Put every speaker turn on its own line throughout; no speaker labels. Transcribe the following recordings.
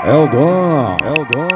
É o dom, é o dom.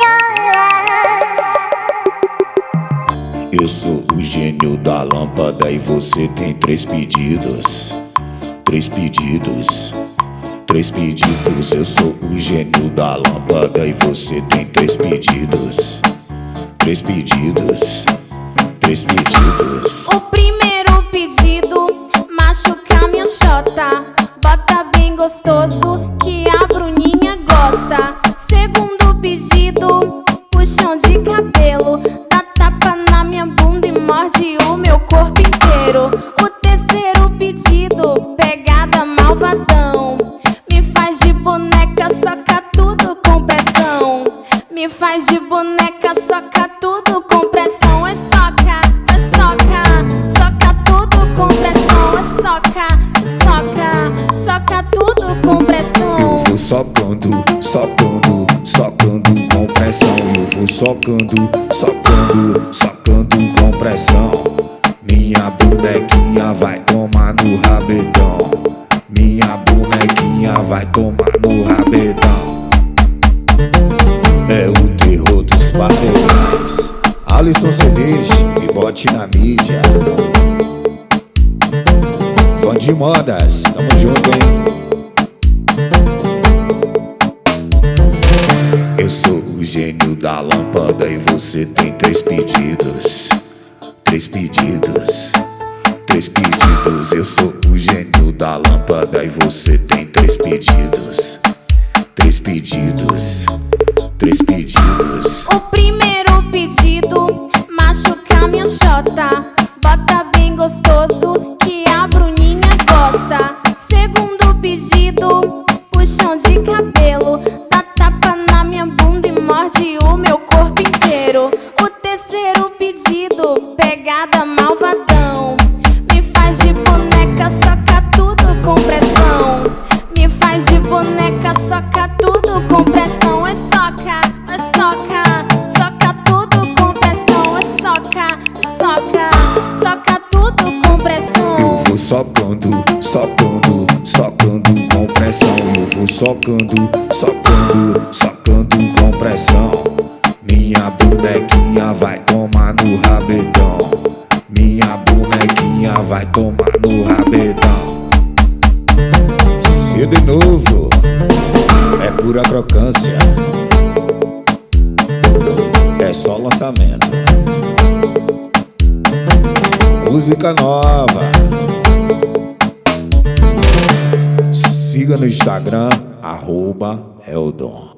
Eu sou o gênio da lâmpada e você tem 3 pedidos. 3 pedidos. 3 pedidos. Eu sou o gênio da lâmpada e você tem 3 pedidos. 3 pedidos. 3 pedidos.
O primeiro pedido, machucar minha xota. Bota bem gostoso que a Bruninha gosta. Segundo pedido, puxão de cabelo. Dá tapa na minha bunda e morde o meu corpo inteiro. O terceiro pedido, pegada malvadão. Me faz de boneca, soca tudo com pressão. Me faz de boneca, soca tudo com pressão. É soca, soca tudo com pressão. É soca, soca tudo com pressão.
Eu vou socando, socando, socando com pressão. Eu vou socando, socando, socando com pressão. Minha bonequinha vai tomar no rabetão. Minha bonequinha vai tomar no rabetão. É o terror dos paredões. Alisson Cereje, me bote na mídia. Van de Modas, tamo junto, hein? Eu sou o gênio da lâmpada e você tem 3 pedidos. 3 pedidos. 3 pedidos. Eu sou o gênio da lâmpada e você tem 3 pedidos. 3 pedidos. 3 pedidos.
O primeiro pedido, machucar minha xota. Bota bem gostoso que a Bruninha gosta. Segundo pedido, puxão de cabelo. Dá tapa na minha bunda e morde o meu corpo inteiro. O terceiro pedido, pegada malvadão. Me faz de boneca, soca tudo com pressão. Me faz de boneca, soca tudo com pressão. É soca, soca tudo com pressão. É soca, soca tudo com pressão.
Eu vou socando, socando, socando com pressão. Eu vou socando, socando, socando com pressão. Minha bonequinha vai tomar no rabetão. Minha bonequinha vai tomar no rabetão. Se de novo, é pura crocância. É só lançamento. Música nova. Siga no Instagram, @Eldon.